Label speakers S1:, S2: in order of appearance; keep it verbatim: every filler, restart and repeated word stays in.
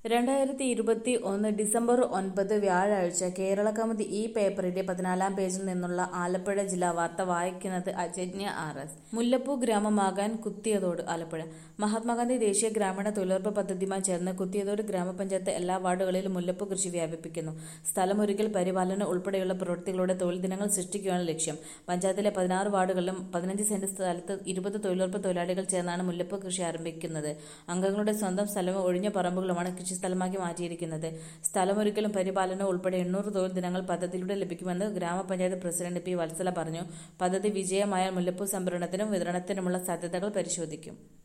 S1: രണ്ടായിരത്തി ഇരുപത്തി ഒന്ന് ഡിസംബർ ഒൻപത് വ്യാഴാഴ്ച കേരള കൗമുദി ഈ പേപ്പറിന്റെ പതിനാലാം പേജിൽ നിന്നുള്ള ആലപ്പുഴ ജില്ലാ വാർത്ത വായിക്കുന്നത് അജന്യ ആർ എസ്. മുല്ലപ്പൂ ഗ്രാമമാകാൻ കുത്തിയതോട്. ആലപ്പുഴ മഹാത്മാഗാന്ധി ദേശീയ ഗ്രാമീണ തൊഴിലുറപ്പ് പദ്ധതിയുമായി ചേർന്ന് കുത്തിയതോട് ഗ്രാമപഞ്ചായത്ത് എല്ലാ വാർഡുകളിലും മുല്ലപ്പൂ കൃഷി വ്യാപിപ്പിക്കുന്നു. സ്ഥലമൊരുക്കൽ, പരിപാലനം ഉൾപ്പെടെയുള്ള പ്രവൃത്തികളുടെ തൊഴിൽ ദിനങ്ങൾ സൃഷ്ടിക്കുകയാണ് ലക്ഷ്യം. പഞ്ചായത്തിലെ പതിനാറ് വാർഡുകളിലും പതിനഞ്ച് സെന്റ് സ്ഥലത്ത് ഇരുപത് തൊഴിലുറപ്പ് തൊഴിലാളികൾ ചേർന്നാണ് മുല്ലപ്പൂ കൃഷി ആരംഭിക്കുന്നത്. അംഗങ്ങളുടെ സ്വന്തം സ്ഥലവും ഒഴിഞ്ഞ പറമ്പുകളുമാണ് കൃഷി സ്ഥലമാക്കി മാറ്റിയിരിക്കുന്നത്. സ്ഥലമൊരുക്കലും പരിപാലനവും ഉൾപ്പെടെ എണ്ണൂറ് തൊഴിൽ ദിനങ്ങൾ പദ്ധതിയിലൂടെ ലഭിക്കുമെന്ന് ഗ്രാമപഞ്ചായത്ത് പ്രസിഡന്റ് പി വത്സല പറഞ്ഞു. പദ്ധതി വിജയമായാൽ മുല്ലപ്പൂ സംഭരണത്തിനും വിതരണത്തിനുമുള്ള സാധ്യതകൾ പരിശോധിക്കും.